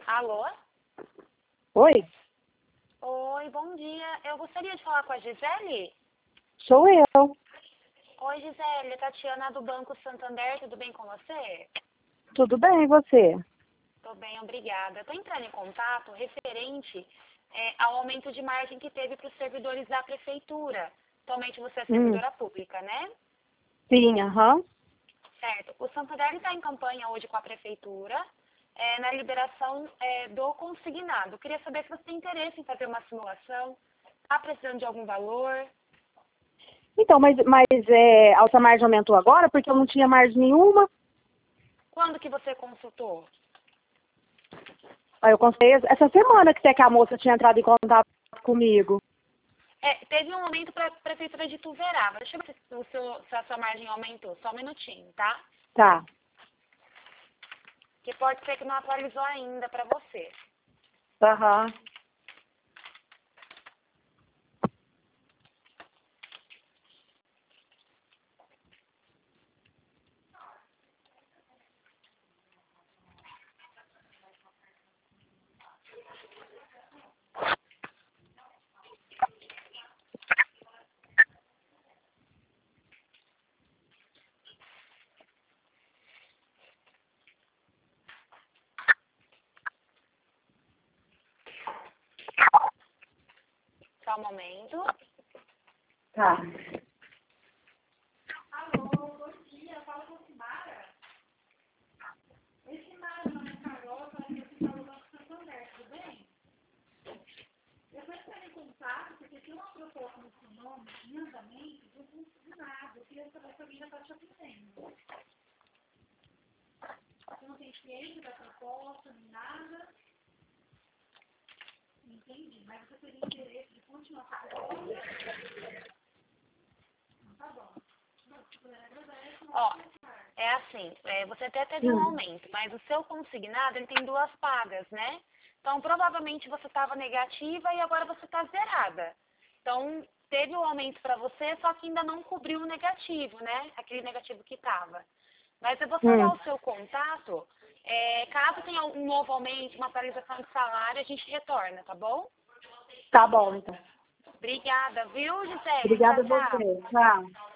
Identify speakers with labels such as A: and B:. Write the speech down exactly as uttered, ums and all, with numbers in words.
A: Alô?
B: Oi,
A: Oi, bom dia. Eu gostaria de falar com a Gisele.
B: sou eu.
A: Oi, Gisele, Tatiana do Banco Santander, tudo bem com você?
B: Tudo bem, e você?
A: Tô bem, obrigada. Estou entrando em contato referente é, ao aumento de margem que teve para os servidores da Prefeitura. Atualmente você é
B: Hum,
A: servidora pública, né?
B: sim, aham.
A: Certo. O Santander está em campanha hoje com a Prefeitura é, na liberação é, do consignado. Queria saber se você tem interesse em fazer uma simulação. Está precisando de algum valor?
B: Então, mas, mas é, a alta margem aumentou agora porque eu não tinha margem nenhuma.
A: Quando que você consultou?
B: Aí eu consultei essa semana que até que a moça tinha entrado em contato comigo.
A: É, teve um aumento para a Prefeitura de Ituverava. Deixa eu ver se, o seu, se a sua margem aumentou. Só um minutinho, tá?
B: Tá.
A: Que pode ser que não atualizou ainda para você.
B: Aham.
A: Só um momento.
B: Tá.
A: Alô, bom dia. Fala com a Simara. Oi, Simara, meu nome é Carol, sou aqui do Banco Santander, tudo bem? Eu estou entrando em contato porque tem uma proposta no seu nome, em andamento, do consignado. Eu queria saber se alguém já está te atendendo. Você não tem ciência da proposta, nem nada? Entendi, mas você teria interesse de continuar com a proposta? Não, tá bom. Não, se puder agradecer. Ó, é assim, é, você até teve um
B: Hum.
A: aumento, mas o seu consignado ele tem duas pagas, né? Então, provavelmente você estava negativa e agora você está zerada. Então, teve um aumento para você, só que ainda não cobriu o negativo, né? Aquele negativo que estava. Mas eu vou salvar
B: Hum.
A: o seu contato. É, caso tenha um novo aumento, uma atualização de salário, a gente retorna, tá bom?
B: Tá bom, então.
A: Obrigada, viu, Gisele?
B: Obrigada
A: Tchau,
B: a
A: tchau.
B: você. Tchau.